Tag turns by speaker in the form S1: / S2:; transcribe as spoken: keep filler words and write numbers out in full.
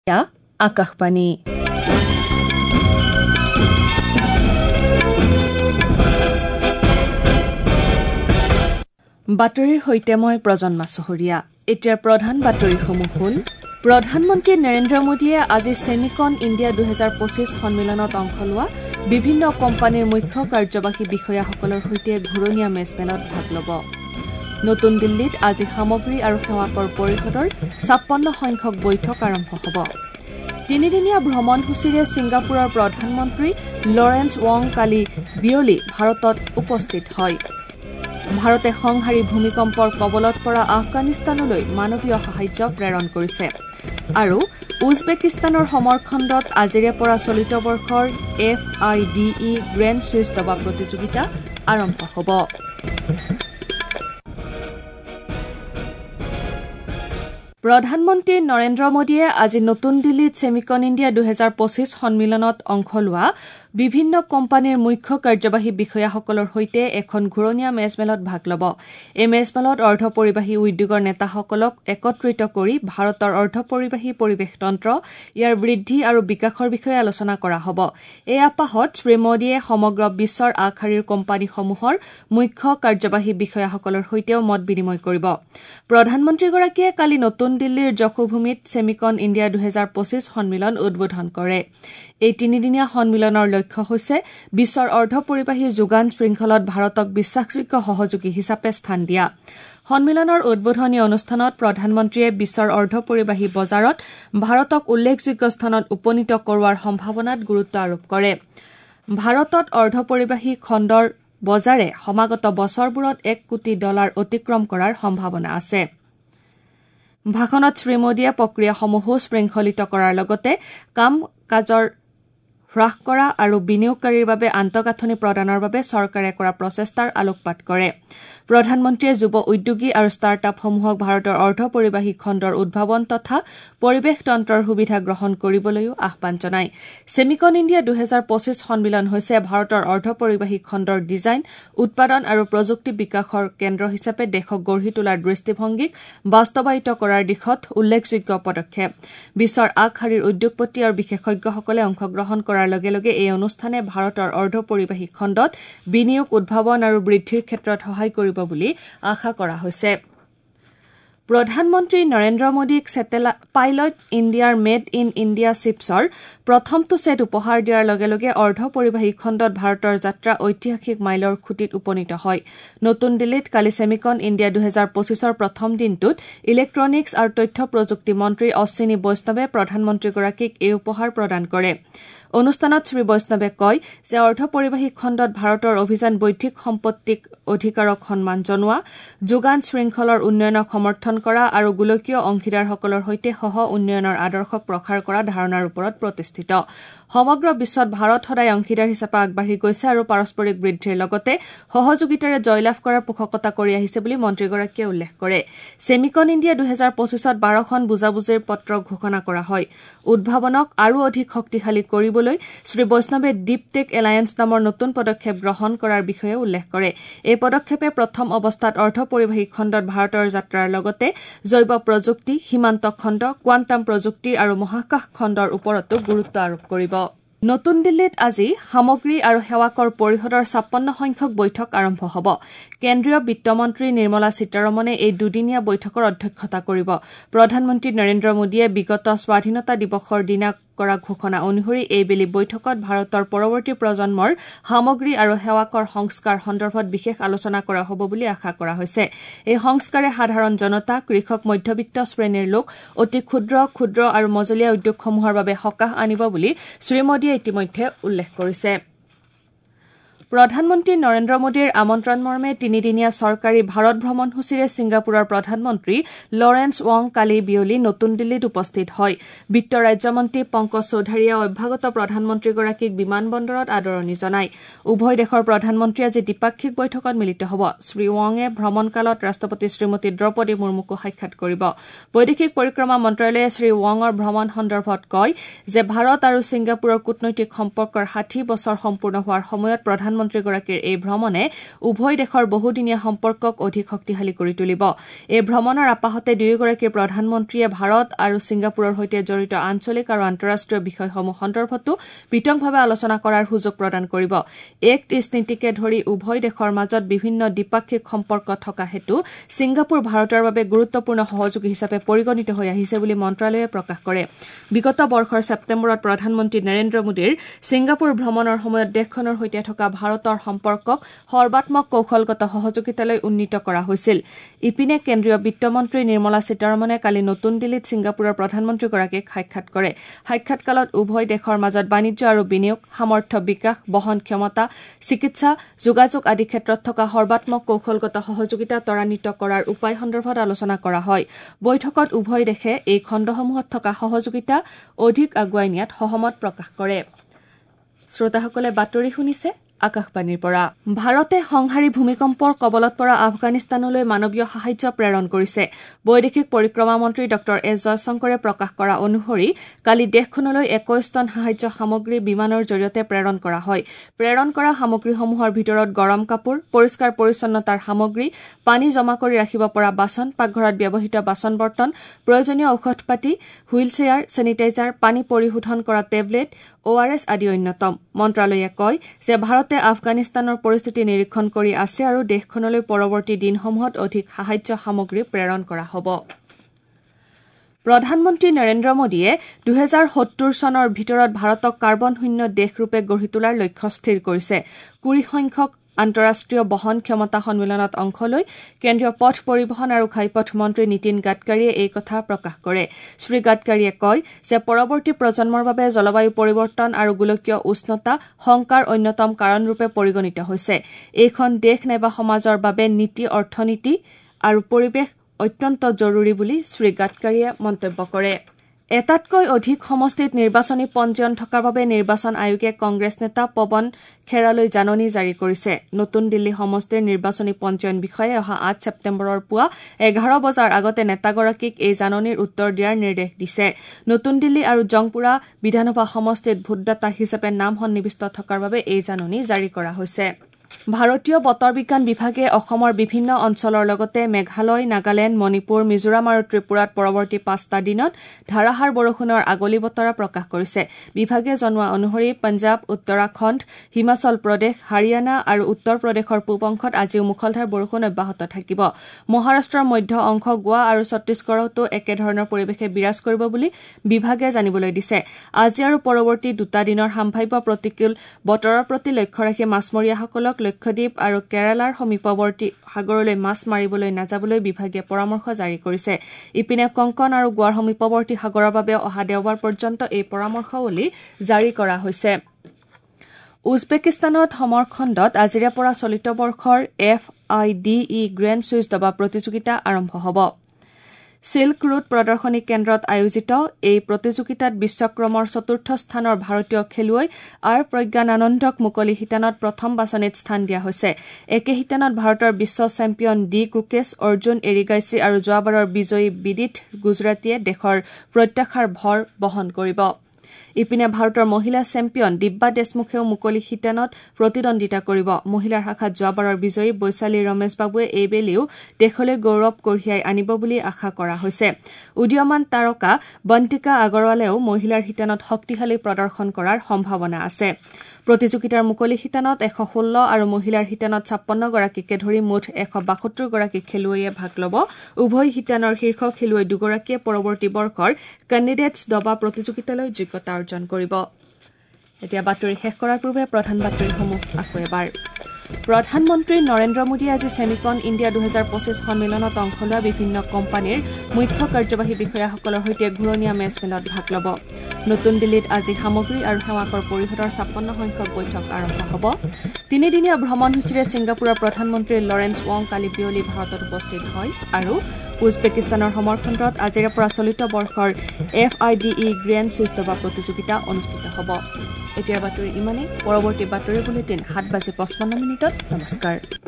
S1: আকাশবাণী বাতৰিৰ সৈতে মই প্ৰজন্মা চহৰীয়া। এতিয়া প্ৰধান বাতৰিসমূহ হ'ল প্ৰধানমন্ত্ৰী নৰেন্দ্ৰ মোদীয়ে আজি ছেমিকন ইণ্ডিয়া দুহেজাৰ পঁচিছ সন্মিলনত অংশ লোৱা বিভিন্ন কোম্পানীৰ মুখ্য কাৰ্যবাহী বিষয়াসকলৰ সৈতে ঘূৰণীয়া মেজমেলত ভাগ ল'ব। নতুন দিল্লীত আজি সামগ্ৰী আৰু সেৱা কৰ পৰিষদৰ ছাপন্ন সংখ্যক বৈঠক আৰম্ভ হ'ব। তিনিদিনীয়া ভ্ৰমণসূচীৰে ছিংগাপুৰৰ প্ৰধানমন্ত্ৰী লৰেন্স ৱং কালি বিয়লি ভাৰতত উপস্থিত হয়। ভাৰতে সংহাৰী ভূমিকম্পৰ কবলত পৰা আফগানিস্তানলৈ মানৱীয় সাহায্য প্ৰেৰণ কৰিছে। আৰু উজবেকিস্তানৰ সমৰখণ্ডত আজিৰে পৰা চলিত বৰ্ষৰ F I D E grand Swiss দবা প্ৰতিযোগিতা আৰম্ভ হ'ব। প্ৰধানমন্ত্ৰী নৰেন্দ্ৰ মোদীয়ে আজি নতুন দিল্লীত ছেমিকন ইণ্ডিয়া দুহেজাৰ পঁচিছ সন্মিলনত অংশ লোৱা বিভিন্ন কোম্পানীৰ মুখ্য কাৰ্যবাহী বিষয়াসকলৰ সৈতে এখন ঘূৰণীয়া মেজমেলত ভাগ ল'ব। এই মেজমেলত অৰ্ধ পৰিবাহী উদ্যোগৰ নেতাসকলক একত্ৰিত কৰি ভাৰতৰ অৰ্ধ পৰিবাহী পৰিৱেশ তন্ত্ৰ, ইয়াৰ বৃদ্ধি আৰু বিকাশৰ বিষয়ে আলোচনা কৰা হ'ব। এই আপাহত শ্ৰীমোদীয়ে সমগ্ৰ বিশ্বৰ আগশাৰীৰ কোম্পানীসমূহৰ মুখ্য কাৰ্যবাহী বিষয়াসকলৰ সৈতেও মত বিনিময় কৰিব। প্ৰধানমন্ত্ৰীগৰাকীয়ে কালি নতুন দিল্লীৰ যশোভূমিত ছেমিকন ইণ্ডিয়া দুহেজাৰ পঁচিছ সন্মিলন উদ্বোধন কৰে। এই তিনিদিনীয়া সন্মিলনৰ লক্ষ্য হৈছে বিশ্বৰ অৰ্ধ পৰিবাহী যোগান শৃংখলত ভাৰতক বিশ্বাসযোগ্য সহযোগী হিচাপে স্থান দিয়া। সন্মিলনৰ উদ্বোধনী অনুষ্ঠানত প্ৰধানমন্ত্ৰীয়ে বিশ্বৰ অৰ্ধ পৰিবাহী বজাৰত ভাৰতক উল্লেখযোগ্য স্থানত উপনীত কৰোৱাৰ সম্ভাৱনাত গুৰুত্ব আৰোপ কৰে। ভাৰতত অৰ্ধ পৰিবাহী খণ্ডৰ বজাৰে সমাগত বছৰবোৰত এক কোটি ডলাৰ অতিক্ৰম কৰাৰ সম্ভাৱনা আছে। ভাষণত শ্ৰীমোদীয়ে প্ৰক্ৰিয়াসমূহো শৃংখলিত কৰাৰ লগতে কাম কাজৰ হ্ৰাস কৰা আৰু বিনিয়োগকাৰীৰ বাবে আন্তঃগাঁথনি প্ৰদানৰ বাবে চৰকাৰে কৰা প্ৰচেষ্টাৰ আলোকপাত কৰে। প্ৰধানমন্ত্ৰীয়ে যুৱ উদ্যোগী আৰু ষ্টাৰ্টআপসমূহক ভাৰতৰ অৰ্ধ পৰিবাহী খণ্ডৰ উদ্ভাৱন তথা পৰিৱেশ তন্ত্ৰৰ সুবিধা গ্ৰহণ কৰিবলৈও আহ্বান জনায়। ছেমিকন ইণ্ডিয়া দুহেজাৰ পঁচিছ সন্মিলন হৈছে ভাৰতৰ অৰ্ধ পৰিবাহী খণ্ডৰ ডিজাইন, উৎপাদন আৰু প্ৰযুক্তি বিকাশৰ কেন্দ্ৰ হিচাপে দেশক গঢ়ি তোলাৰ দৃষ্টিভংগীক বাস্তৱায়িত কৰাৰ দিশত উল্লেখযোগ্য পদক্ষেপ। বিশ্বৰ আগশাৰীৰ উদ্যোগপতি আৰু বিশেষজ্ঞসকলে অংশগ্ৰহণ কৰাৰ লগে লগে এই অনুষ্ঠানে ভাৰতৰ অৰ্ধ পৰিবাহী খণ্ডত বিনিয়োগ, উদ্ভাৱন আৰু বৃদ্ধিৰ ক্ষেত্ৰত সহায় কৰিব বুলি আশা কৰা হৈছে। প্ৰধানমন্ত্ৰী নৰেন্দ্ৰ মোদীক পাইলট ইণ্ডিয়াৰ মেড ইন ইণ্ডিয়া চিপছৰ প্ৰথমটো ছেট উপহাৰ দিয়াৰ লগে লগে অৰ্ধ পৰিবাহী খণ্ডত ভাৰতৰ যাত্ৰা ঐতিহাসিক মাইলৰ খুঁটিত উপনীত হয়। নতুন দিল্লীত কালি ছেমিকন ইণ্ডিয়া দুহেজাৰ পঁচিছৰ প্ৰথম দিনটোত ইলেক্ট্ৰনিকছ আৰু তথ্য প্ৰযুক্তি মন্ত্ৰী অশ্বিনী বৈষ্ণৱে প্ৰধানমন্ত্ৰীগৰাকীক এই উপহাৰ প্ৰদান কৰে। অনুষ্ঠানত শ্ৰী বৈষ্ণৱে কয় যে অৰ্ধ পৰিবাহী খণ্ডত ভাৰতৰ অভিযান বৌদ্ধিক সম্পত্তিক অধিকাৰক সন্মান জনোৱা, যোগান শৃংখলৰ উন্নয়নক সমৰ্থন কৰা আৰু গোলকীয় অংশীদাৰসকলৰ সৈতে সহ উন্নয়নৰ আদৰ্শক প্ৰসাৰ কৰা ধাৰণাৰ ওপৰত প্ৰতিষ্ঠিত। সমগ্ৰ বিশ্বত ভাৰত সদায় অংশীদাৰ হিচাপে আগবাঢ়ি গৈছে আৰু পাৰস্পৰিক বৃদ্ধিৰ লগতে সহযোগিতাৰে জয়লাভ কৰাৰ পোষকতা কৰি আহিছে বুলি মন্ত্ৰীগৰাকীয়ে উল্লেখ কৰে। ছেমিকন ইণ্ডিয়া দুহেজাৰ পঁচিছত বাৰখন বুজাবুজিৰ পত্ৰ ঘোষণা কৰা হয়। উদ্ভাৱনক আৰু অধিক শক্তিশালী কৰিবলৈ শ্ৰী বৈষ্ণৱে ডিপ টেক এলায়েন্স নামৰ নতুন পদক্ষেপ গ্ৰহণ কৰাৰ বিষয়ে উল্লেখ কৰে। এই পদক্ষেপে প্ৰথম অৱস্থাত অৰ্ধ পৰিবাহী খণ্ডত ভাৰতৰ যাত্ৰাৰ লগতে জৈৱ প্ৰযুক্তি, সীমান্ত খণ্ড, কোৱাণ্টাম প্ৰযুক্তি আৰু মহাকাশ খণ্ডৰ ওপৰতো গুৰুত্ব আৰোপ কৰিব। নতুন দিল্লীত আজি সামগ্ৰী আৰু সেৱা কৰ পৰিষদৰ ছাপন্ন সংখ্যক বৈঠক আৰম্ভ হ'ব। কেন্দ্ৰীয় বিত্তমন্ত্ৰী নিৰ্মলা সীতাৰমণে এই দুদিনীয়া বৈঠকৰ অধ্যক্ষতা কৰিব। প্ৰধানমন্ত্ৰী নৰেন্দ্ৰ মোদীয়ে বিগত স্বাধীনতা দিৱসৰ দিনা কৰা ঘোষণা অনুসৰি এইবেলি বৈঠকত ভাৰতৰ পৰৱৰ্তী প্ৰজন্মৰ সামগ্ৰী আৰু সেৱা কৰ সংস্কাৰ সন্দৰ্ভত বিশেষ আলোচনা কৰা হ'ব বুলি আশা কৰা হৈছে। এই সংস্কাৰে সাধাৰণ জনতা, কৃষক, মধ্যবিত্ত শ্ৰেণীৰ লোক, অতি ক্ষুদ্ৰ, ক্ষুদ্ৰ আৰু মজলীয়া উদ্যোগসমূহৰ বাবে সকাহ আনিব বুলি শ্ৰীমোদীয়ে ইতিমধ্যে উল্লেখ কৰিছে। প্ৰধানমন্ত্ৰী নৰেন্দ্ৰ মোদীৰ আমন্ত্ৰণ মৰ্মে তিনিদিনীয়া চৰকাৰী ভাৰত ভ্ৰমণসূচীৰে ছিংগাপুৰৰ প্ৰধানমন্ত্ৰী লৰেন্স ৱং কালি বিয়লি নতুন দিল্লীত উপস্থিত হয়। বিত্ত ৰাজ্যমন্ত্ৰী পংকজ চৌধাৰীয়ে অভ্যাগত প্ৰধানমন্ত্ৰীগৰাকীক বিমান বন্দৰত আদৰণি জনায়। উভয় দেশৰ প্ৰধানমন্ত্ৰী আজি দ্বিপাক্ষিক বৈঠকত মিলিত হ'ব। শ্ৰীৱঙে ভ্ৰমণকালত ৰাষ্ট্ৰপতি শ্ৰীমতী দ্ৰৌপদী মুৰ্মুকো সাক্ষাৎ কৰিব। বৈদেশিক পৰিক্ৰমা মন্ত্ৰালয়ে শ্ৰীৱঙৰ ভ্ৰমণ সন্দৰ্ভত কয় যে ভাৰত আৰু ছিংগাপুৰৰ কূটনৈতিক সম্পৰ্কৰ ষাঠি বছৰ সম্পূৰ্ণ হোৱাৰ সময়ত প্ৰধানমন্ত্ৰী প্ৰধানমন্ত্ৰীগৰাকীৰ এই ভ্ৰমণে উভয় দেশৰ বহুদিনীয়া সম্পৰ্কক অধিক শক্তিশালী কৰি তুলিব। এই ভ্ৰমণৰ আপাহতে দুয়োগৰাকী প্ৰধানমন্ত্ৰীয়ে ভাৰত আৰু ছিংগাপুৰৰ সৈতে জড়িত আঞ্চলিক আৰু আন্তঃৰাষ্ট্ৰীয় বিষয়সমূহ সন্দৰ্ভতো বিতংভাৱে আলোচনা কৰাৰ সুযোগ প্ৰদান কৰিব। এক্ট ইষ্ট নীতিকে ধৰি উভয় দেশৰ মাজত বিভিন্ন দ্বিপাক্ষিক সম্পৰ্ক থকা হেতু ছিংগাপুৰ ভাৰতৰ বাবে গুৰুত্বপূৰ্ণ সহযোগী হিচাপে পৰিগণিত হৈ আহিছে বুলি মন্ত্ৰালয়ে প্ৰকাশ কৰে। বিগত বৰ্ষৰ ছেপ্টেম্বৰত প্ৰধানমন্ত্ৰী নৰেন্দ্ৰ মোদীৰ ছিংগাপুৰ ভ্ৰমণৰ সময়ত দেশখনৰ সৈতে থকা ভাৰতৰ সম্পৰ্কক সৰ্বাত্মক কৌশলগত সহযোগিতালৈ উন্নীত কৰা হৈছিল। ইপিনে কেন্দ্ৰীয় বিত্তমন্ত্ৰী নিৰ্মলা সীতাৰমণে কালি নতুন দিল্লীত ছিংগাপুৰৰ প্ৰধানমন্ত্ৰীগৰাকীক সাক্ষাৎ কৰে। সাক্ষাৎকালত উভয় দেশৰ মাজত বাণিজ্য আৰু বিনিয়োগ, সামৰ্থ্য বিকাশ, বহন ক্ষমতা, চিকিৎসা, যোগাযোগ আদি ক্ষেত্ৰত থকা সৰ্বাত্মক কৌশলগত সহযোগিতা ত্বৰান্বিত কৰাৰ উপায় সন্দৰ্ভত আলোচনা কৰা হয়। বৈঠকত উভয় দেশে এই খণ্ডসমূহত থকা সহযোগিতা অধিক আগুৱাই নিয়াত সহমত প্ৰকাশ কৰে। শ্ৰোতাসকলে বাতৰি শুনিছে আকাশবাণীৰ পৰা। ভাৰতে সংহাৰী ভূমিকম্পৰ কবলত পৰা আফগানিস্তানলৈ মানৱীয় সাহায্য প্ৰেৰণ কৰিছে। বৈদেশিক পৰিক্ৰমা মন্ত্ৰী ড এছ জয়শংকৰে প্ৰকাশ কৰা অনুসৰি কালি দেশখনলৈ একৈশ টন সাহায্য সামগ্ৰী বিমানৰ জৰিয়তে প্ৰেৰণ কৰা হয়। প্ৰেৰণ কৰা সামগ্ৰীসমূহৰ ভিতৰত গৰম কাপোৰ, পৰিষ্কাৰ পৰিচ্ছন্নতাৰ সামগ্ৰী, পানী জমা কৰি ৰাখিব পৰা বাচন, পাকঘৰত ব্যৱহৃত বাচন বৰ্তন, প্ৰয়োজনীয় ঔষধ পাতি, হুইল চেয়াৰ, ছেনিটাইজাৰ, পানী পৰিশোধন কৰা টেবলেট, অ' আৰ এছ আদি অন্যতম। মন্ত্ৰালয়ে কয় যে ভাৰতে আফগানিস্তানৰ পৰিস্থিতি নিৰীক্ষণ কৰি আছে আৰু দেশখনলৈ পৰৱৰ্তী দিনসমূহত অধিক সাহায্য সামগ্ৰী প্ৰেৰণ কৰা হ'ব। প্ৰধানমন্ত্ৰী নৰেন্দ্ৰ মোদীয়ে দুহেজাৰ সত্তৰ চনৰ ভিতৰত ভাৰতক কাৰ্বন শূন্য দেশৰূপে গঢ়ি তোলাৰ লক্ষ্য স্থিৰ কৰিছে। কুৰি সংখ্যক আন্তঃৰাষ্ট্ৰীয় বহন ক্ষমতা সন্মিলনত অংশ লৈ কেন্দ্ৰীয় পথ পৰিবহণ আৰু ঘাইপথ মন্ত্ৰী নীতিন গাডকাৰীয়ে এই কথা প্ৰকাশ কৰে। শ্ৰী গাডকাৰীয়ে কয় যে পৰৱৰ্তী প্ৰজন্মৰ বাবে জলবায়ু পৰিৱৰ্তন আৰু গোলকীয় উষ্ণতা শংকাৰ অন্যতম কাৰণৰূপে পৰিগণিত হৈছে। এইখন দেশ নাইবা সমাজৰ বাবে নীতি, অৰ্থনীতি আৰু পৰিৱেশ অত্যন্ত জৰুৰী বুলি শ্ৰী গাডকাৰীয়ে মন্তব্য কৰে। এটাতকৈ অধিক সমষ্টিত নিৰ্বাচনী পঞ্জীয়ন থকাৰ বাবে নিৰ্বাচন আয়োগে কংগ্ৰেছ নেতা পৱন খেৰালৈ জাননী জাৰি কৰিছে। নতুন দিল্লী সমষ্টিৰ নিৰ্বাচনী পঞ্জীয়ন বিষয়াই অহা আঠ ছেপ্টেম্বৰৰ পুৱা এঘাৰ বজাৰ আগতে নেতাগৰাকীক এই জাননীৰ উত্তৰ দিয়াৰ নিৰ্দেশ দিছে। নতুন দিল্লী আৰু জংপুৰা বিধানসভা সমষ্টিত ভোটদাতা হিচাপে নাম সন্নিৱিষ্ট থকাৰ বাবে এই জাননী জাৰি কৰা হৈছে। ভাৰতীয় বতৰ বিজ্ঞান বিভাগে অসমৰ বিভিন্ন অঞ্চলৰ লগতে মেঘালয়, নাগালেণ্ড, মণিপুৰ, মিজোৰাম আৰু ত্ৰিপুৰাত পৰৱৰ্তী পাঁচটা দিনত ধাৰাসাৰ বৰষুণৰ আগলি বতৰা প্ৰকাশ কৰিছে। বিভাগে জনোৱা অনুসৰি পঞ্জাৱ, উত্তৰাখণ্ড, হিমাচল প্ৰদেশ, হাৰিয়ানা আৰু উত্তৰ প্ৰদেশৰ পূব অংশত আজিও মুখলধাৰ বৰষুণ অব্যাহত থাকিব। মহাৰাষ্ট্ৰৰ মধ্য অংশ, গোৱা আৰু ছত্তীশগড়তো একেধৰণৰ পৰিৱেশে বিৰাজ কৰিব বুলি বিভাগে জানিবলৈ দিছে। আজি আৰু পৰৱৰ্তী দুটা দিনৰ সাম্ভাৱ্য প্ৰতিকূল বতৰৰ প্ৰতি লক্ষ্য ৰাখি মাছমৰীয়াসকলক লক্ষদ্বীপ আৰু কেৰালাৰ সমীপৱৰ্তী সাগৰলৈ মাছ মাৰিবলৈ নাযাবলৈ বিভাগে পৰামৰ্শ জাৰি কৰিছে। ইপিনে কংকন আৰু গোৱাৰ সমীপৱৰ্তী সাগৰৰ বাবে অহা দেওবাৰ পৰ্যন্ত এই পৰামৰ্শাৱলী জাৰি কৰা হৈছে। উজবেকিস্তানত সমৰখণ্ডত আজিৰে পৰা চলিত বৰ্ষৰ F I D E grand Swiss দবা প্ৰতিযোগিতা আৰম্ভ হ'ব। সিল্ক ৰুট প্ৰদৰ্শনী কেন্দ্ৰত আয়োজিত এই প্ৰতিযোগিতাত বিশ্বক্ৰমৰ চতুৰ্থ স্থানৰ ভাৰতীয় খেলুৱৈ আৰ প্ৰজ্ঞানানন্দক মুকলি শিতানত প্ৰথম বাছনিত স্থান দিয়া হৈছে। একে শিতানত ভাৰতৰ বিশ্ব চেম্পিয়ন ডি কুকেশ, অৰ্জুন এৰিগাইছি আৰু যোৱাবাৰৰ বিজয়ী বিদিত গুজৰাটীয়ে দেশৰ প্ৰত্যাশাৰ ভৰ বহন কৰিব। ইপিনে ভাৰতৰ মহিলা চেম্পিয়ন দিব্যা দেশমুখেও মুকলি শিতানত প্ৰতিদ্বন্দ্বিতা কৰিব। মহিলাৰ শাখাত যোৱাবাৰৰ বিজয়ী বৈশালী ৰমেশ বাবুৱে এইবেলিও দেশলৈ গৌৰৱ কঢ়িয়াই আনিব বুলি আশা কৰা হৈছে। উদীয়মান তাৰকা বন্তিকা আগৰৱালেও মহিলাৰ শিতানত শক্তিশালী প্ৰদৰ্শন কৰাৰ সম্ভাৱনা আছে। প্ৰতিযোগিতাৰ মুকলি শিতানত এশ ষোল্ল আৰু মহিলাৰ শিতানত ছাপন্ন গৰাকীকে ধৰি মুঠ এশ বাসত্তৰ গৰাকী খেলুৱৈয়ে ভাগ ল'ব। উভয় শিতানৰ শীৰ্ষ খেলুৱৈ দুগৰাকীয়ে পৰৱৰ্তী বৰ্ষৰ কেণ্ডিডেটছ দবা প্ৰতিযোগিতালৈ যোগ্যতা অৰ্জন কৰিব। এতিয়া বাতৰি শেষ কৰাৰ পূৰ্বে প্ৰধান বাতৰিসমূহ আকৌ এবাৰ। প্ৰধানমন্ত্ৰী নৰেন্দ্ৰ মোদীয়ে আজি ছেমিকন ইণ্ডিয়া দুহেজাৰ পঁচিছ সন্মিলনত অংশ লোৱা বিভিন্ন কোম্পানীৰ মুখ্য কাৰ্যবাহী বিষয়াসকলৰ সৈতে ঘূৰণীয়া মেজমেলত ভাগ ল'ব। নতুন দিল্লীত আজি সামগ্ৰী আৰু সেৱাকৰ পৰিষদৰ ছাপন্ন সংখ্যক বৈঠক আৰম্ভ হ'ব। তিনিদিনীয়া ভ্ৰমণসূচীৰে ছিংগাপুৰৰ প্ৰধানমন্ত্ৰী লৰেন্স ৱং কালি বিয়লি ভাৰতত উপস্থিত হয় আৰু উজবেকিস্তানৰ সমৰখণ্ডত আজিৰে পৰা চলিত বৰ্ষৰ F I D E grand Swiss দবা প্ৰতিযোগিতা অনুষ্ঠিত হ'ব। এতিয়াৰ বাতৰি ইমানেই। পৰৱৰ্তী বাতৰি বুলেটিন সাত বাজি পঁচপন্ন মিনিটত। নমস্কাৰ।